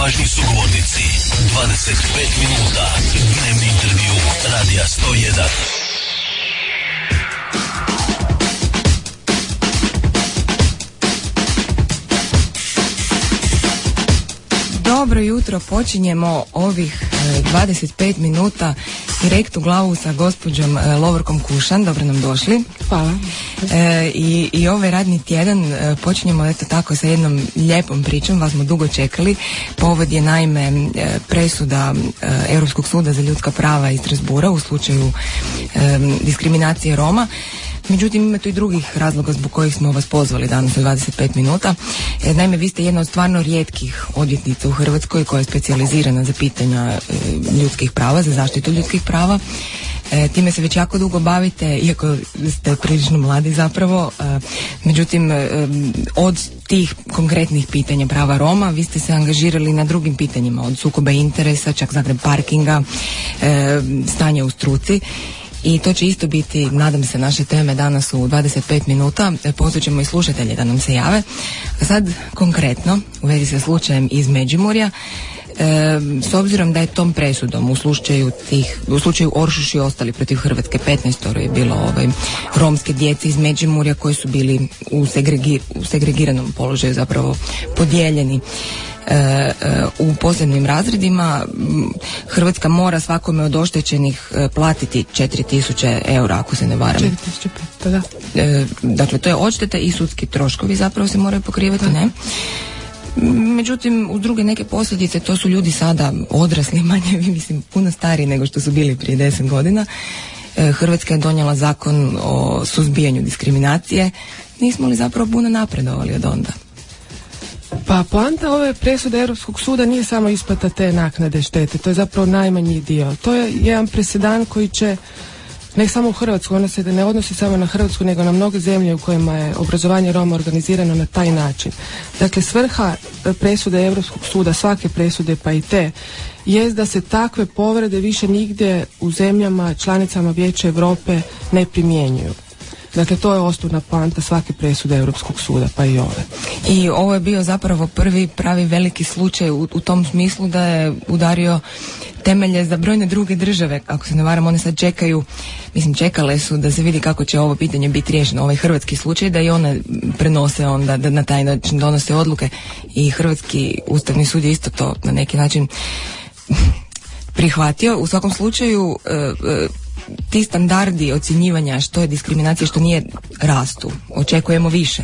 najvažniji sugovornici. 25 minuta. Dnevni intervju Radija 101. Dobro jutro, počinjemo ovih 25 minuta direkt u glavu sa gospođom Lovorkom Kušan. Dobro nam došli. Hvala. I ovaj radni tjedan počinjemo eto tako sa jednom lijepom pričom, vas smo dugo čekali. Povod je naime presuda Europskog suda za ljudska prava iz Strasbourga u slučaju diskriminacije Roma. Međutim, ima tu i drugih razloga zbog kojih smo vas pozvali danas u 25 minuta. Naime, vi ste jedna od stvarno rijetkih odvjetnica u Hrvatskoj koja je specijalizirana za pitanja ljudskih prava, za zaštitu ljudskih prava. Time se već jako dugo bavite, iako ste prilično mladi zapravo. Međutim, od tih konkretnih pitanja prava Roma, vi ste se angažirali na drugim pitanjima, od sukoba interesa, čak Zagreb parkinga, stanja u struci. I to će isto biti, nadam se, naše teme danas u 25 minuta. Pozvat ćemo i slušatelje da nam se jave. A sad, konkretno, u vezi sa slučajem iz Međimurja, s obzirom da je tom presudom u slučaju Oršuš i ostali protiv Hrvatske 15 je bilo romske djece iz Međimurja koji su bili u segregiranom položaju, zapravo podijeljeni u posebnim razredima. Hrvatska mora svakome od oštećenih platiti 4.000 eura, ako se ne varam. 4.500, da. Dakle, to je odšteta i sudski troškovi zapravo se moraju pokrivati, ne? Međutim, uz druge neke posljedice, to su ljudi sada odrasli, manje, mislim, puno stariji nego što su bili prije 10 godina. Hrvatska je donijela zakon o suzbijanju diskriminacije. Nismo li zapravo puno napredovali od onda? Pa poanta ove presude Europskog suda nije samo isplata te naknade štete, to je zapravo najmanji dio. To je jedan presedan koji će, ne samo u Hrvatsku, ona se ne odnosi samo na Hrvatsku, nego na mnoge zemlje u kojima je obrazovanje Roma organizirano na taj način. Dakle, svrha presude Europskog suda, svake presude pa i te, jest da se takve povrede više nigdje u zemljama članicama Vijeća Europe ne primjenjuju. Dakle, to je osnovna poanta svake presude Europskog suda, pa i ove. I ovo je bio zapravo prvi pravi veliki slučaj u tom smislu da je udario temelje za brojne druge države. Ako se ne varam, one sad čekale su da se vidi kako će ovo pitanje biti riješeno, ovaj hrvatski slučaj, da i one prenose onda, da na taj način donose odluke. I Hrvatski ustavni sud je isto to na neki način prihvatio. U svakom slučaju, ti standardi ocjenjivanja što je diskriminacija, što nije, rastu. Očekujemo više.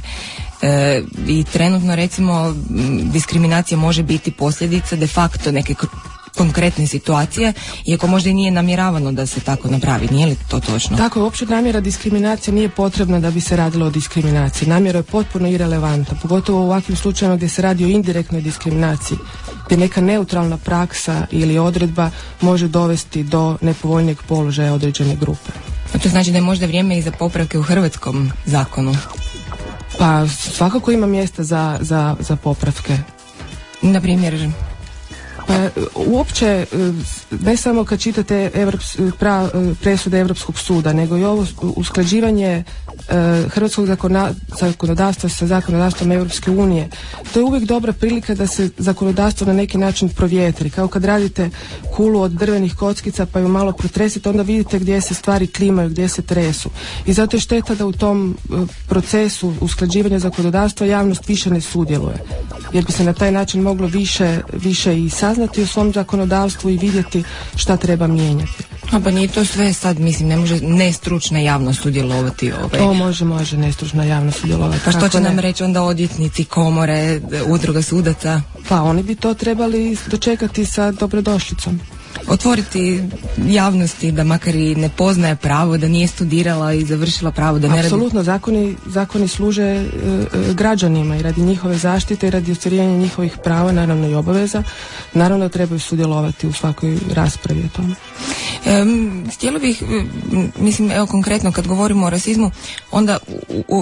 I trenutno, recimo, diskriminacija može biti posljedica de facto neke konkretne situacije, iako možda i nije namjeravano da se tako napravi. Nije li to točno? Tako je, uopće namjera diskriminacije nije potrebna da bi se radilo o diskriminaciji. Namjera je potpuno irelevantna, pogotovo u ovakvim slučajevima gdje se radi o indirektnoj diskriminaciji, gdje neka neutralna praksa ili odredba može dovesti do nepovoljnijeg položaja određene grupe. A to znači da je možda vrijeme i za popravke u hrvatskom zakonu? Pa svakako ima mjesta za popravke. Na primjer? Pa uopće, ne samo kad čitate presude Europskog suda, nego i ovo usklađivanje hrvatskog zakonodavstva sa zakonodavstvom Europske unije. To je uvijek dobra prilika da se zakonodavstvo na neki način provjetri. Kao kad radite kulu od drvenih kockica pa ju malo protresite, onda vidite gdje se stvari klimaju, gdje se tresu. I zato je šteta da u tom procesu usklađivanja zakonodavstva javnost više ne sudjeluje. Jer bi se na taj način moglo više i saznati o svom zakonodavstvu i vidjeti šta treba mijenjati. A pa nije to sve sad, mislim, ne može nestručna javnost sudjelovati O, može nestručna javnost sudjelovati. Pa što će nam reći onda odvjetnici, komore, udruga sudaca? Pa oni bi to trebali dočekati sa dobrodošlicom. Otvoriti javnosti da makar i ne poznaje pravo, da nije studirala i završila pravo, da ne radi... Apsolutno, zakoni služe građanima i radi njihove zaštite i radi ostvarivanja njihovih prava, naravno i obaveza. Naravno da trebaju sudjelovati u svakoj raspravi o tome. Htjela bih, mislim, evo konkretno kad govorimo o rasizmu, onda u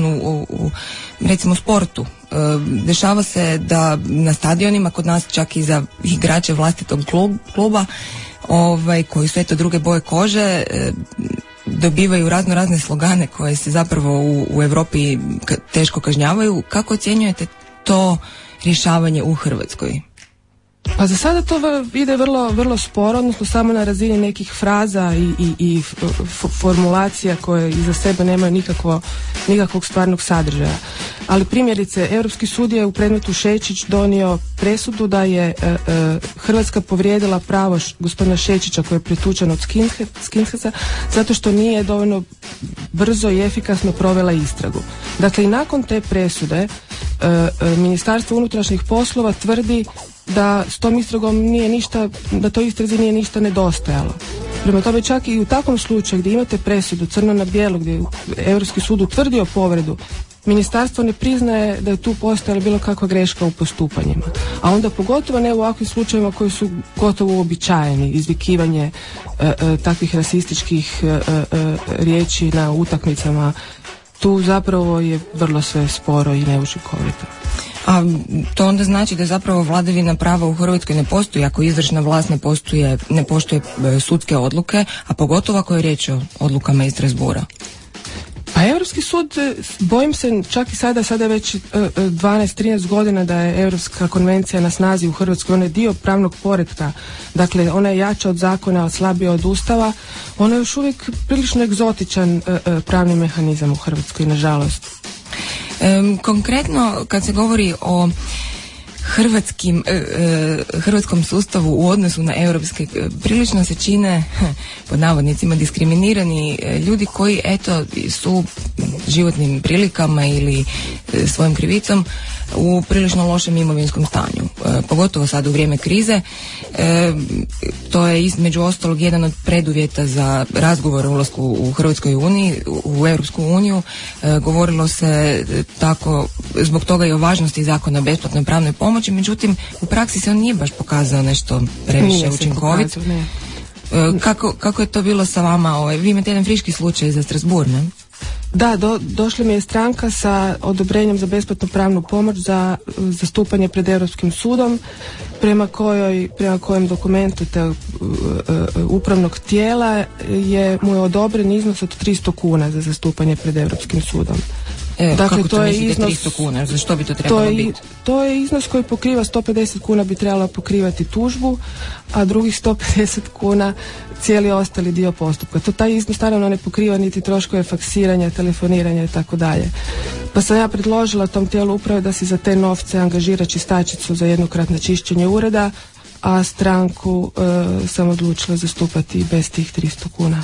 recimo sportu, dešava se da na stadionima kod nas čak i za igrače vlastitog kluba koji su eto druge boje kože dobivaju razne slogane koje se zapravo u Europi teško kažnjavaju. Kako ocjenjujete to rješavanje u Hrvatskoj? Pa za sada to ide vrlo sporo, odnosno samo na razini nekih fraza i formulacija koje iza sebe nemaju nikakvog stvarnog sadržaja. Ali primjerice, Europski sud je u predmetu Šečić donio presudu da je Hrvatska povrijedila pravo gospodina Šečića koji je pretučen od skinheadsa zato što nije dovoljno brzo i efikasno provela istragu. Dakle, i nakon te presude Ministarstvo unutrašnjih poslova tvrdi da s tom istragom nije ništa, da toj istrazi nije ništa nedostajalo. Prema tome, čak i u takvom slučaju gdje imate presudu crno na bijelo, gdje je Europski sud utvrdio povredu, ministarstvo ne priznaje da je tu postojala bilo kakva greška u postupanjima. A onda pogotovo ne u ovakvim slučajevima koji su gotovo uobičajeni, izvikivanje takvih rasističkih riječi na utakmicama. Tu zapravo je vrlo sve sporo i neučinkovito. A to onda znači da zapravo vladavina prava u Hrvatskoj ne postoji ako izvršna vlast ne poštuje sudske odluke, a pogotovo ako je riječ o odlukama iz Strasbourga. Pa Europski sud, bojim se, čak i sada je već 12-13 godina da je Europska konvencija na snazi u Hrvatskoj, ona je dio pravnog poretka, dakle ona je jača od zakona, slabija od Ustava, ona je još uvijek prilično egzotičan pravni mehanizam u Hrvatskoj, nažalost. Konkretno, kad se govori o hrvatskom sustavu u odnosu na europske, prilično se čine pod navodnicima diskriminirani ljudi koji eto su životnim prilikama ili svojim krivicom u prilično lošem imovinskom stanju, pogotovo sad u vrijeme krize. To je između ostalog jedan od preduvjeta za razgovor o ulasku u Hrvatskoj uniji, u Europsku uniju. Govorilo se tako zbog toga i o važnosti zakona o besplatnoj pravnoj pomoći, međutim u praksi se on nije baš pokazao nešto previše učinkovit. Kako je to bilo sa vama? Vi imate jedan friški slučaj za Strasbourg, ne? Da, došla mi je stranka sa odobrenjem za besplatnu pravnu pomoć za zastupanje pred Europskim sudom, prema kojem dokumentu te upravnog tijela mu je odobren iznos od 300 kuna za zastupanje pred Europskim sudom. Dakle, kako to je iznos 300 kuna? Za što bi to trebalo biti? To je iznos koji pokriva 150 kuna bi trebalo pokrivati tužbu, a drugih 150 kuna cijeli ostali dio postupka. Taj iznos naravno ne pokriva niti troškove faksiranja, telefoniranja i tako dalje. Pa sam ja predložila tom tijelu uprave da se za te novce angažira čistačicu za jednokratno čišćenje ureda, a stranku sam odlučila zastupati bez tih 300 kuna.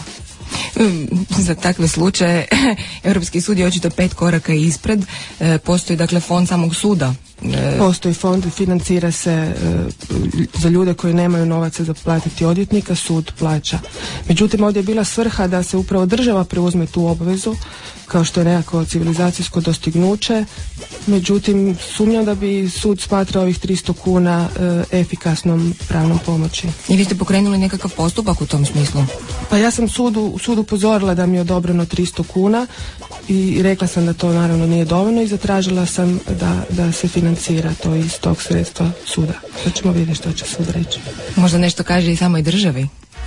Za takve slučaje Europski sud je očito 5 koraka ispred. Postoji dakle fond samog suda. Postoji fond i financira se za ljude koji nemaju novaca za platiti odvjetnika, sud plaća. Međutim, ovdje je bila svrha da se upravo država preuzme tu obvezu kao što je nekako civilizacijsko dostignuće. Međutim, sumnjam da bi sud smatrao ovih 300 kuna efikasnom pravnom pomoći. I vi ste pokrenuli nekakav postupak u tom smislu? Pa ja sam sudu upozorila da mi je odobreno 300 kuna i rekla sam da to naravno nije dovoljno i zatražila sam da se financira to iz tog sredstva suda. Da ćemo vidjeti što će sud reći. Možda nešto kaže i samoj državi?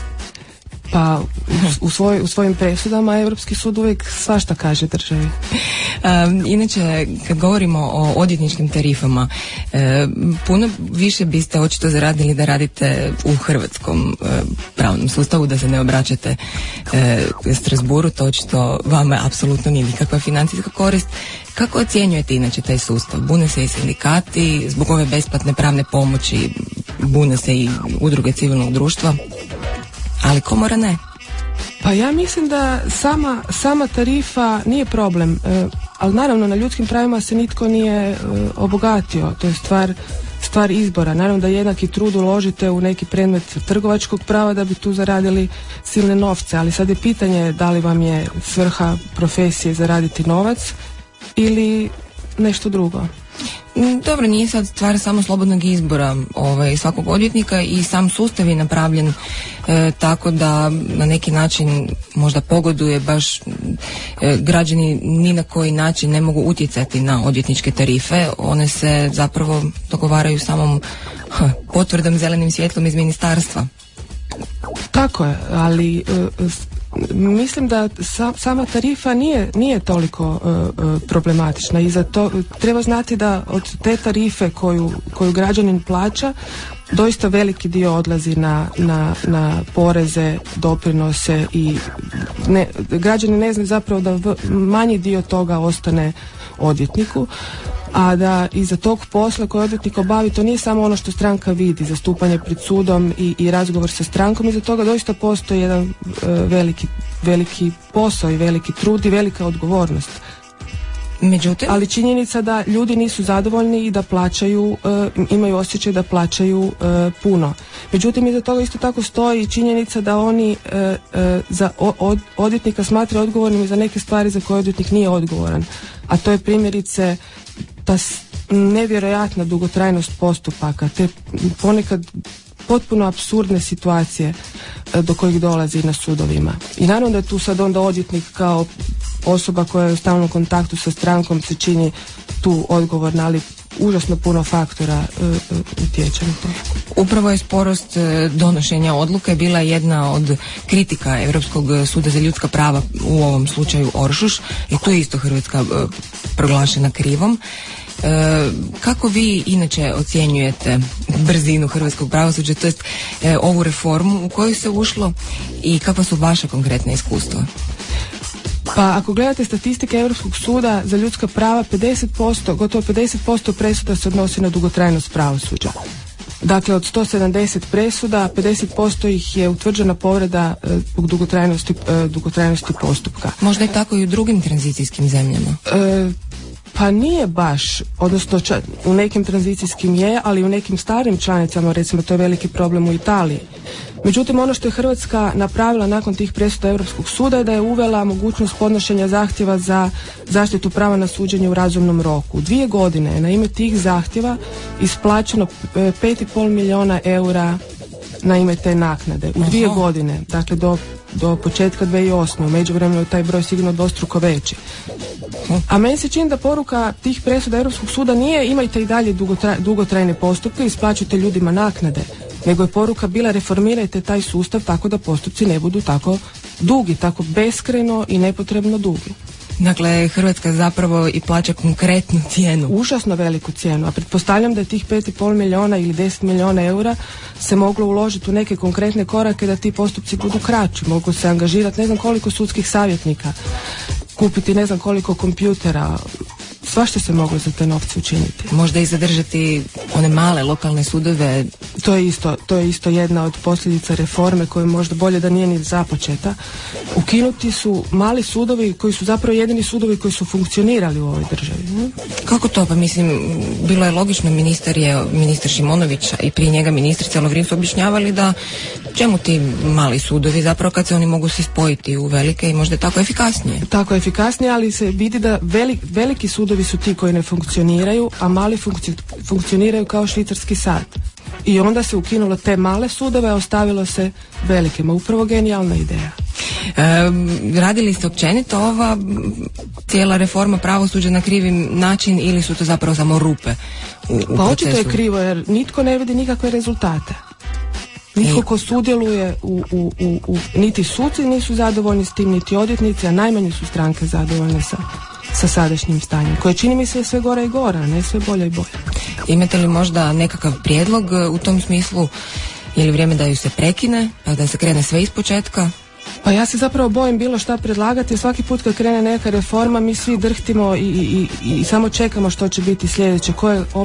Pa u svojim presudama Europski sud uvijek svašta kaže državi. Inače, kad govorimo o odvjetničkim tarifama, puno više biste očito zaradili da radite u hrvatskom pravnom sustavu, da se ne obraćate Strasbourgu, to očito vama apsolutno nije nikakva financijska korist. Kako ocjenjujete inače taj sustav? Bune se i sindikati zbog ove besplatne pravne pomoći, bune se i udruge civilnog društva, ali komora ne. Pa ja mislim da sama tarifa nije problem, ali naravno na ljudskim pravima se nitko nije obogatio, to je stvar izbora. Naravno da jednaki trud uložite u neki predmet trgovačkog prava da bi tu zaradili silne novce, ali sad je pitanje da li vam je svrha profesije zaraditi novac ili nešto drugo. Dobro, nije sad stvar samo slobodnog izbora svakog odvjetnika i sam sustav je napravljen tako da na neki način možda pogoduje baš građani ni na koji način ne mogu utjecati na odvjetničke tarife, one se zapravo dogovaraju samom potvrdom zelenim svjetlom iz ministarstva. Tako je, ali Mislim da sama tarifa nije toliko problematična i za to treba znati da od te tarife koju građanin plaća doista veliki dio odlazi na poreze, doprinose i građani ne znaju zapravo da manji dio toga ostane odvjetniku, a da iza tog posla koji odvjetnik obavi to nije samo ono što stranka vidi, zastupanje pred sudom i razgovor sa strankom, iza toga doista postoji jedan veliki posao i veliki trud i velika odgovornost. Međutim, ali činjenica da ljudi nisu zadovoljni i da plaćaju, imaju osjećaj da plaćaju puno. Međutim, iza toga isto tako stoji činjenica da oni za odvjetnika smatraju odgovornim za neke stvari za koje odvjetnik nije odgovoran. A to je primjerice ta nevjerojatna dugotrajnost postupaka, te ponekad potpuno apsurdne situacije do kojih dolazi na sudovima. I naravno da je tu sad onda odvjetnik kao osoba koja je u stalnom kontaktu sa strankom se čini tu odgovorna, ali užasno puno faktora utječe na to. Upravo je sporost donošenja odluke bila jedna od kritika Europskog suda za ljudska prava, u ovom slučaju Oršuš, i tu je isto Hrvatska proglašena krivom. Kako vi inače ocjenjujete brzinu hrvatskog pravosuđa, to jest ovu reformu u koju se ušlo i kakva su vaša konkretna iskustva? Pa ako gledate statistike Europskog suda za ljudska prava, gotovo 50% presuda se odnosi na dugotrajnost pravosuđa. Dakle, od 170 presuda, 50% ih je utvrđena povreda zbog dugotrajnosti postupka. Možda je tako i u drugim tranzicijskim zemljama? Pa nije baš, odnosno u nekim tranzicijskim je, ali u nekim starim članicama, recimo to je veliki problem u Italiji. Međutim, ono što je Hrvatska napravila nakon tih presuda Europskog suda je da je uvela mogućnost podnošenja zahtjeva za zaštitu prava na suđenje u razumnom roku. 2 godine je na ime tih zahtjeva isplaćeno 5,5 milijuna eura na ime te naknade. U 2 godine, dakle do početka 2008. U međuvremenu je taj broj sigurno dvostruko veći. A meni se čini da poruka tih presuda Europskog suda nije imajte i dalje dugotrajne postupke, isplaćujte ljudima naknade, nego je poruka bila reformirajte taj sustav tako da postupci ne budu tako dugi, tako beskrajno i nepotrebno dugi. Dakle, Hrvatska zapravo i plaća konkretnu cijenu. Užasno veliku cijenu, a pretpostavljam da je tih 5,5 milijuna ili 10 milijuna eura se moglo uložiti u neke konkretne korake da ti postupci budu kraći. Mogu se angažirati ne znam koliko sudskih savjetnika, kupiti ne znam koliko kompjutera, svašta se moglo za te novce učiniti. Možda i zadržati one male lokalne sudove. To je isto jedna od posljedica reforme koja možda bolje da nije ni započeta. Ukinuti su mali sudovi koji su zapravo jedini sudovi koji su funkcionirali u ovoj državi. Kako to? Pa mislim, bilo je logično, ministar Šimonović i prije njega ministrica Lovrin su objašnjavali da čemu ti mali sudovi zapravo kad se oni mogu se spojiti u velike i možda je tako efikasnije. Tako efikasnije, ali se vidi da veliki sudovi su ti koji ne funkcioniraju, a mali funkcioniraju kao švicarski sat. I onda se ukinulo te male sudove, a ostavilo se velikima. Upravo genijalna ideja. Radili ste općenito ova cijela reforma pravosuđa na krivi način ili su to zapravo samo rupe u procesu? Pa očito je krivo jer nitko ne vidi nikakve rezultate. Nitko ko sudjeluje niti suci nisu zadovoljni s tim, niti odvjetnici, a najmanje su stranke zadovoljne sa sadašnjim stanjem, koje čini mi se sve gore i gore, a ne sve bolje i bolje. Imate li možda nekakav prijedlog u tom smislu? Je li vrijeme da ju se prekine, pa da se krene sve ispočetka? Pa ja se zapravo bojim bilo šta predlagati, svaki put kad krene neka reforma mi svi drhtimo i samo čekamo što će biti sljedeće,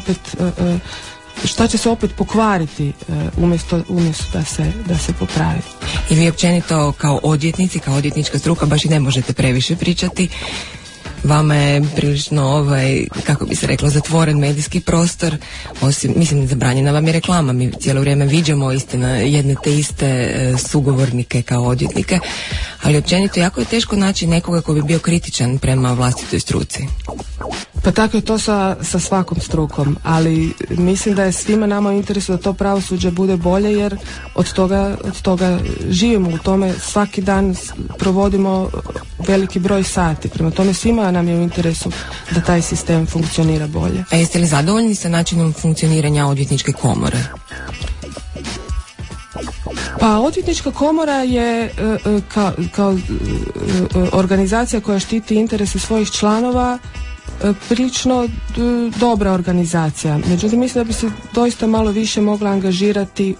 šta će se opet pokvariti umjesto da se popravi. I vi općenito kao odvjetnici, kao odvjetnička struka baš i ne možete previše pričati. Vama je prilično kako bi se reklo, zatvoren medijski prostor, osim, mislim, zabranjena vam je reklama, mi cijelo vrijeme viđamo istina jedne te iste sugovornike kao odvjetnike, ali općenito jako je teško naći nekoga ko bi bio kritičan prema vlastitoj struci. Pa tako je to sa svakom strukom, ali mislim da je svima nama u interesu da to pravosuđe bude bolje, jer od toga živimo, u tome svaki dan provodimo veliki broj sati, prema tome svima nam je u interesu da taj sistem funkcionira bolje. A jeste li zadovoljni sa načinom funkcioniranja odvjetničke komore? Pa odvjetnička komora je kao organizacija koja štiti interese svojih članova prilično dobra organizacija. Međutim, mislim da bi se doista malo više mogla angažirati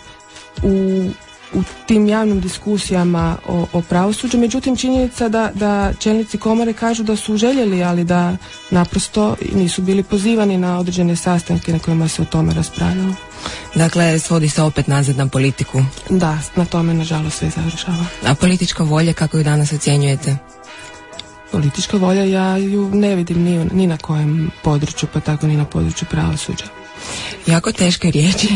u tim javnim diskusijama o pravosuđu. Međutim, činjenica da čelnici komore kažu da su željeli, ali da naprosto nisu bili pozivani na određene sastanke na kojima se o tome raspravljalo. Dakle, svodi se opet nazad na politiku. Da, na tome nažalost sve završava. A politička volja, kako ju danas ocjenjujete? Politička volja, ja ju ne vidim ni na kojem području, pa tako ni na području pravosuđa. Jako teške riječi.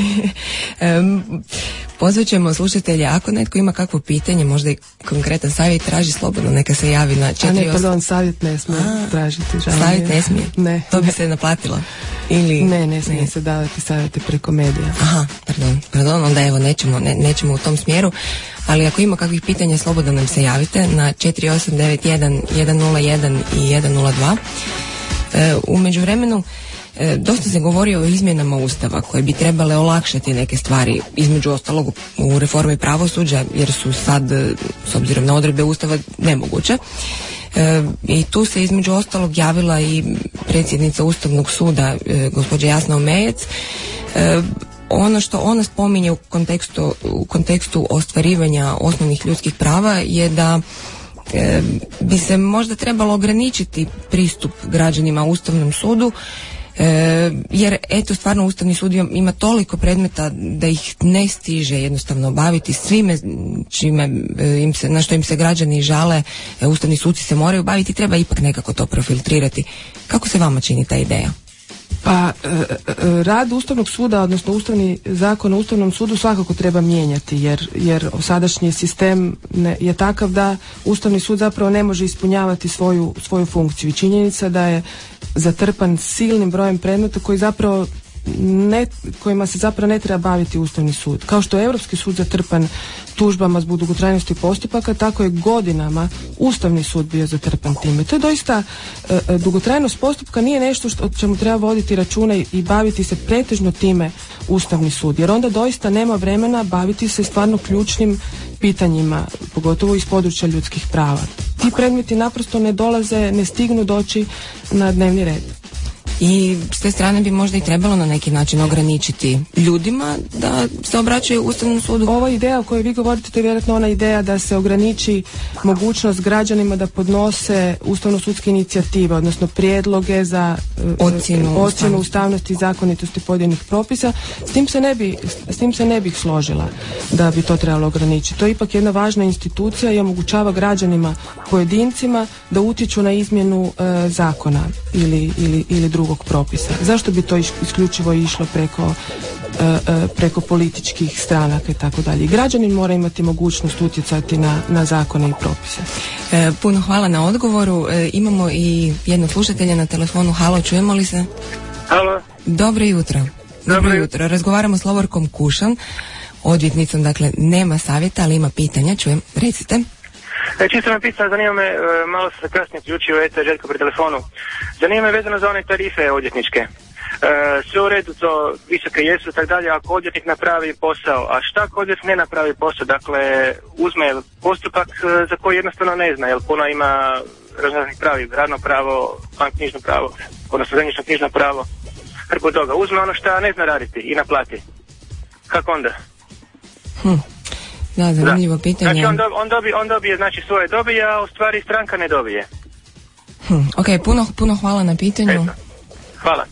Pozvat ćemo slušatelje, ako netko ima kakvo pitanje, možda i konkretan savjet, traži slobodno, neka se javi na 48... savjet ne smije tražiti. Savjet ne smije? Ne. To bi se naplatilo? Ili... Ne smije se davati savjete preko medija. Aha, pardon, onda evo nećemo u tom smjeru, ali ako ima kakvih pitanja, slobodno nam se javite na 4891 101 i 102. U međuvremenu dosta se govori o izmjenama Ustava koje bi trebale olakšati neke stvari, između ostalog u reformi pravosuđa, jer su sad, s obzirom na odredbe Ustava, nemoguće. I tu se između ostalog javila i predsjednica Ustavnog suda, gospođa Jasna Omejec. Ono što ona spominje u kontekstu ostvarivanja osnovnih ljudskih prava je da bi se možda trebalo ograničiti pristup građanima Ustavnom sudu, jer eto stvarno Ustavni sud ima toliko predmeta da ih ne stiže jednostavno obaviti svime na što im se građani žale. Ustavni suci se moraju baviti, treba ipak nekako to profiltrirati. Kako se vama čini ta ideja? Pa rad Ustavnog suda, odnosno Ustavni zakon o Ustavnom sudu svakako treba mijenjati, jer sadašnji sistem je takav da Ustavni sud zapravo ne može ispunjavati svoju funkciju. I činjenica da je zatrpan silnim brojem predmeta kojima se zapravo ne treba baviti Ustavni sud. Kao što je Europski sud zatrpan tužbama zbog dugotrajnosti postupaka, tako je godinama Ustavni sud bio zatrpan time. To je doista, dugotrajnost postupka nije nešto o čemu treba voditi računa i baviti se pretežno time Ustavni sud, jer onda doista nema vremena baviti se stvarno ključnim pitanjima, pogotovo iz područja ljudskih prava. Ti predmeti naprosto ne stignu doći na dnevni red. I s te strane bi možda i trebalo na neki način ograničiti ljudima da se obraćaju Ustavnom sudu. Ova ideja o kojoj vi govorite, to je vjerojatno ona ideja da se ograniči mogućnost građanima da podnose ustavno-sudske inicijative, odnosno prijedloge za ocjenu ustavnosti i zakonitosti pojedinih propisa. S tim se ne bih složila da bi to trebalo ograničiti. To je ipak jedna važna institucija i omogućava građanima, pojedincima, da utječu na izmjenu zakona ili drugog propisa. Zašto bi to isključivo išlo preko političkih stranaka i tako dalje? Građanin mora imati mogućnost utjecati na zakone i propise. Puno hvala na odgovoru. Imamo i jednog slušatelja na telefonu. Halo, čujemo li se? Halo. Dobro jutro. Dobro jutro. Razgovaramo s Lovorkom Kušan, odvjetnicom, dakle nema savjeta, ali ima pitanja. Čujem, recite. Čisto me pitanje, zanima me, malo se kasnije uključio, Željko pri telefonu. Zanima me vezano za one tarife odvjetničke. Sve u redu, to visoke jesu i tako dalje, ako odvjetnik napravi posao, a šta ako odvjetnik ne napravi posao? Dakle, uzme postupak za koji jednostavno ne zna, jer puno ima raznih pravi, radno pravo, banknjižno pravo, odnosno zemljišno knjižno pravo, hrpu toga. Uzme ono šta ne zna raditi i naplati. Kako onda? Da, zanimljivo pitanje. Znači on dobije, znači svoje dobije, a u stvari stranka ne dobije. Ok, puno hvala na pitanju. Eto. Hvala.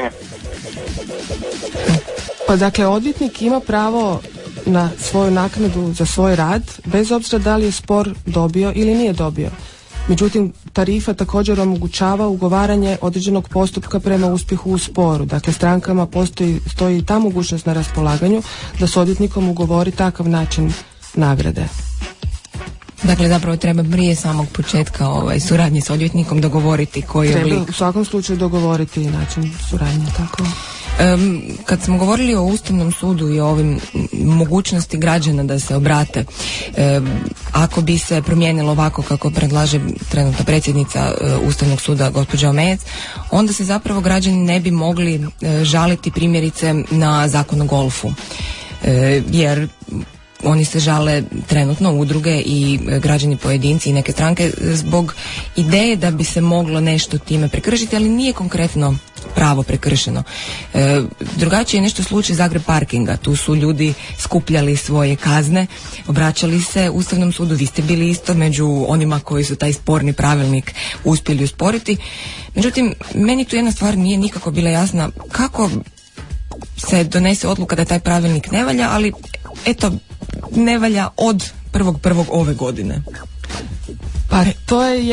Pa dakle, odvjetnik ima pravo na svoju naknadu za svoj rad, bez obzira da li je spor dobio ili nije dobio. Međutim, tarifa također omogućava ugovaranje određenog postupka prema uspjehu u sporu. Dakle, strankama stoji ta mogućnost na raspolaganju da s odvjetnikom ugovori takav način nagrade. Dakle, zapravo treba prije samog početka suradnje s odvjetnikom dogovoriti koji oblik. Treba u svakom slučaju dogovoriti način suradnje, tako. Kad smo govorili o Ustavnom sudu i o ovim mogućnosti građana da se obrate, ako bi se promijenilo ovako kako predlaže trenutna predsjednica Ustavnog suda gospođa Omejec, onda se zapravo građani ne bi mogli žaliti primjerice na Zakon o golfu, jer oni se žale trenutno, udruge i građani pojedinci i neke stranke, zbog ideje da bi se moglo nešto time prekršiti, ali nije konkretno pravo prekršeno. Drugačije je nešto slučaj Zagreb parkinga. Tu su ljudi skupljali svoje kazne, obraćali se Ustavnom sudu. Vi ste bili isto među onima koji su taj sporni pravilnik uspjeli usporiti. Međutim, meni tu jedna stvar nije nikako bila jasna, kako se donese odluka da taj pravilnik ne valja, ali eto, ne valja od 1.1. ove godine. Pa to je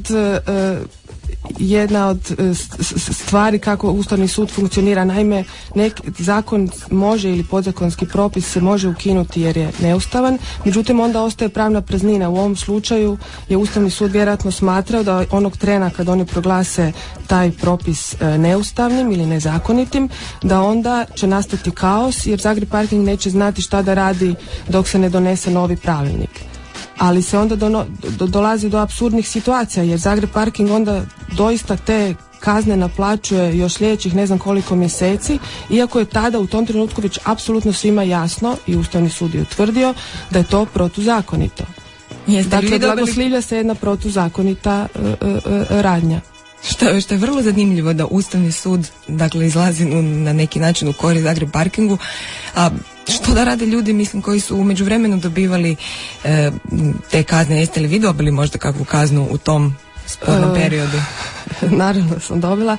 jedna od stvari kako Ustavni sud funkcionira. Naime, zakon može ili podzakonski propis se može ukinuti jer je neustavan, međutim onda ostaje pravna praznina. U ovom slučaju je Ustavni sud vjerojatno smatrao da onog trena kad oni proglase taj propis neustavnim ili nezakonitim, da onda će nastati kaos jer Zagreb parking neće znati šta da radi dok se ne donese novi pravilnik. Ali se onda dolazi do apsurdnih situacija jer Zagreb parking onda doista te kazne naplaćuje još sljedećih ne znam koliko mjeseci, iako je tada u tom trenutku već apsolutno svima jasno i Ustavni sud je utvrdio da je to protuzakonito. Dakle, blagoslivlja se jedna protuzakonita radnja. Što je vrlo zanimljivo da Ustavni sud dakle izlazi na neki način u korist Zagreb parkingu, a što da rade ljudi, mislim, koji su u međuvremenu dobivali te kazne? Jeste li vi dobili možda kakvu kaznu u tom spornom periodu? Naravno sam dobila,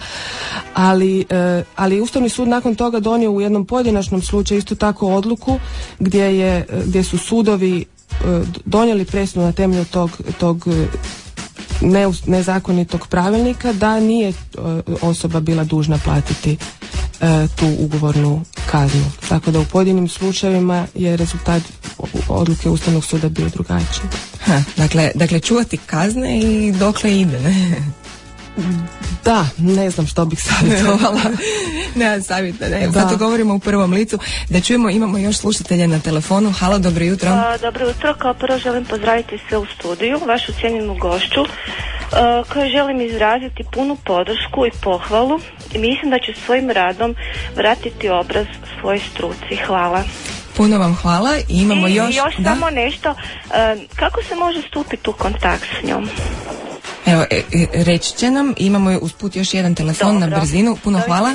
ali Ustavni sud nakon toga donio u jednom pojedinačnom slučaju isto tako odluku gdje su sudovi donijeli presudu na temelju tog nezakonitog pravilnika da nije osoba bila dužna platiti tu ugovornu kaznu. Tako da u pojedinim slučajevima je rezultat odluke Ustavnog suda bio drugačiji. Dakle, čuvati kazne i dokle ide, ne? Da, ne znam što bih savjetovala. Ne, savjeta, ne. Zato govorimo u prvom licu. Da čujemo, imamo još slušatelja na telefonu. Halo, dobro jutro. Dobro jutro, kao prvo želim pozdraviti sve u studiju, vašu cijenjenu gošću, koju želim izraziti punu podršku i pohvalu i mislim da će svojim radom vratiti obraz svojoj struci. Hvala. Puno vam hvala. I imamo još samo nešto. Kako se može stupiti u kontakt s njom? Evo, reći će nam, imamo usput još jedan telefon. Dobro. Na brzinu. Puno hvala.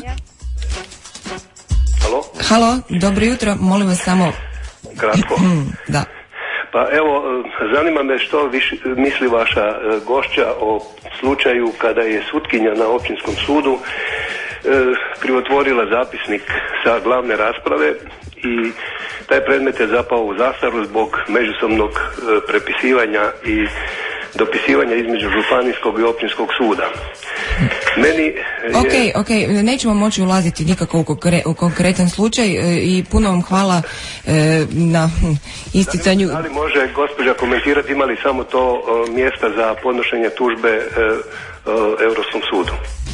Halo, dobro jutro, molim vas samo kratko. Da. Pa evo, zanima me što misli vaša gošća o slučaju kada je sutkinja na općinskom sudu krivotvorila zapisnik sa glavne rasprave i taj predmet je zapao u zastaru zbog međusobnog prepisivanja i dopisivanja između županijskog i općinskog suda. Meni je... Ok, nećemo moći ulaziti nikako u konkretan slučaj i puno vam hvala na isticanju. Da li može gospođa komentirati, ima li samo to mjesta za podnošenje tužbe Europskom sudu?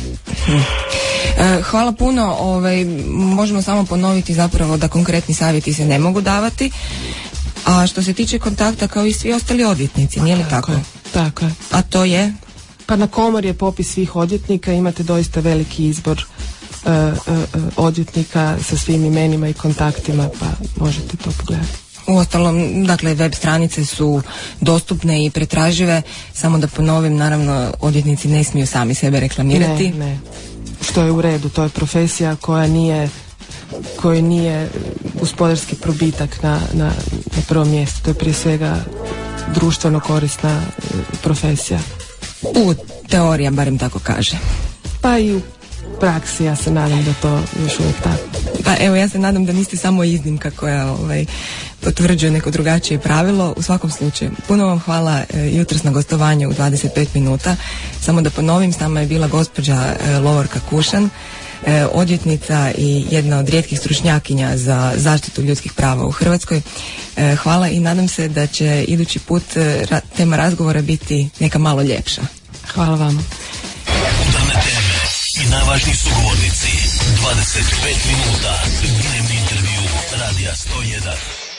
Hvala puno, možemo samo ponoviti zapravo da konkretni savjeti se ne mogu davati, a što se tiče kontakta kao i svi ostali odvjetnici, nije li tako? Tako je. A to je? Pa na komori je popis svih odvjetnika, imate doista veliki izbor odvjetnika sa svim imenima i kontaktima, pa možete to pogledati. Uostalom, dakle, web stranice su dostupne i pretražive, samo da ponovim, naravno, odvjetnici ne smiju sami sebe reklamirati. Ne, što je u redu, to je profesija koja nije gospodarski probitak na prvom mjestu, to je prije svega društveno korisna profesija. U teorija barem tako kaže. Pa i u praksi, ja se nadam da to još uvijek tako. Pa evo, ja se nadam da niste samo iznimka koja potvrđuje neko drugačije pravilo. U svakom slučaju, puno vam hvala jutros na gostovanju u 25 minuta. Samo da ponovim, s nama je bila gospođa Lovorka Kušan, odvjetnica i jedna od rijetkih stručnjakinja za zaštitu ljudskih prava u Hrvatskoj. Hvala i nadam se da će idući put tema razgovora biti neka malo ljepša. Hvala vama. Udarne teme i najvažniji sugovornici. 25 minuta. Dnevni intervju Radija 101.